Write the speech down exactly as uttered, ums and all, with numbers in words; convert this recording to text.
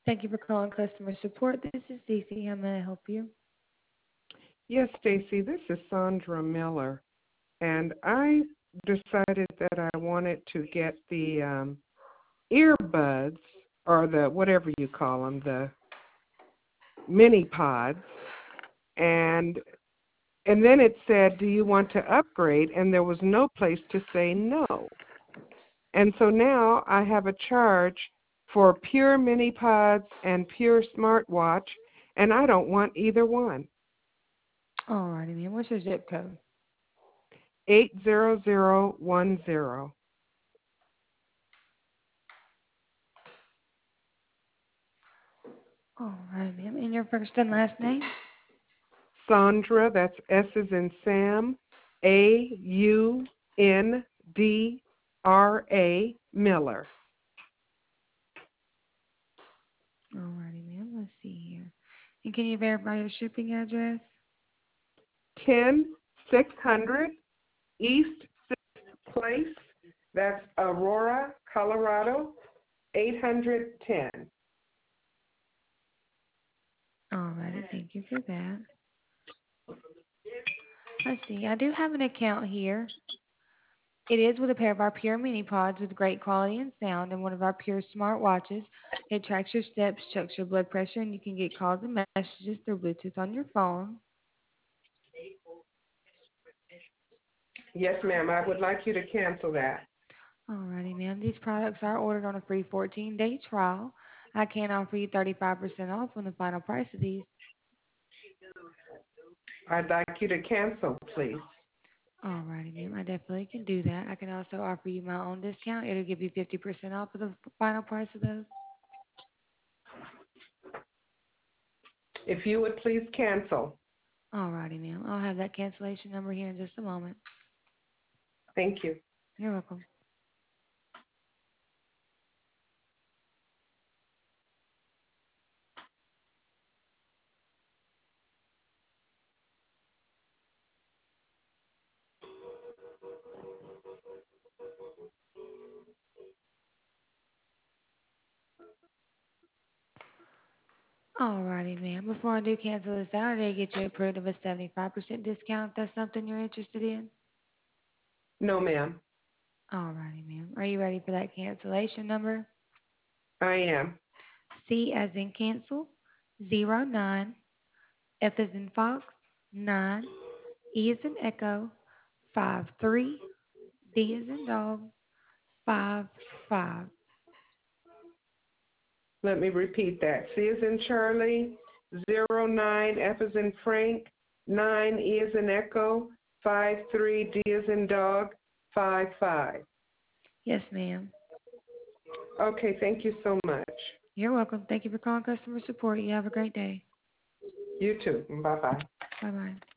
Thank you for calling customer support. This is Cece. How may I help you? Yes, Stacy, this is Sandra Miller, and I decided that I wanted to get the um, earbuds or the whatever you call them, the mini pods, and and then it said, "Do you want to upgrade?" And there was no place to say no. And so now I have a charge for Pure Mini Pods and Pure Smartwatch, and I don't want either one. All righty, ma'am. What's your zip code? eight zero zero one zero. All right, ma'am. And your first and last name? Sandra, that's S as in Sam, A U N D R A Miller. All righty, ma'am. Let's see here. And can you verify your shipping address? ten six hundred East sixth Place, that's Aurora, Colorado, eight hundred ten. All righty. Thank you for that. Let's see. I do have an account here. It is with a pair of our Pure Mini Pods with great quality and sound and one of our Pure Smart Watches. It tracks your steps, checks your blood pressure, and you can get calls and messages through Bluetooth on your phone. Yes, ma'am, I would like you to cancel that. Alrighty, ma'am. These products are ordered on a free fourteen-day trial. I can offer you thirty-five percent off on the final price of these. I'd like you to cancel, please. Alrighty, ma'am. I definitely can do that. I can also offer you my own discount. It'll give you fifty percent off of the final price of those. If you would please cancel. Alrighty, ma'am. I'll have that cancellation number here in just a moment. Thank you. You're welcome. Alrighty, ma'am. Before I do cancel this out, I did get you approved of a seventy-five percent discount. If that's something you're interested in. No, ma'am. Alrighty, ma'am. Are you ready for that cancellation number? I am. C as in cancel, zero nine, F as in fox, nine, E as in echo, five three, D as in dog, five five. Let me repeat that. C as in Charlie, zero nine, F as in Frank, nine, E as in Echo, five three, D as in dog, five five. Yes, ma'am. Okay, thank you so much. You're welcome. Thank you for calling customer support. You have a great day. You too. Bye-bye. Bye bye.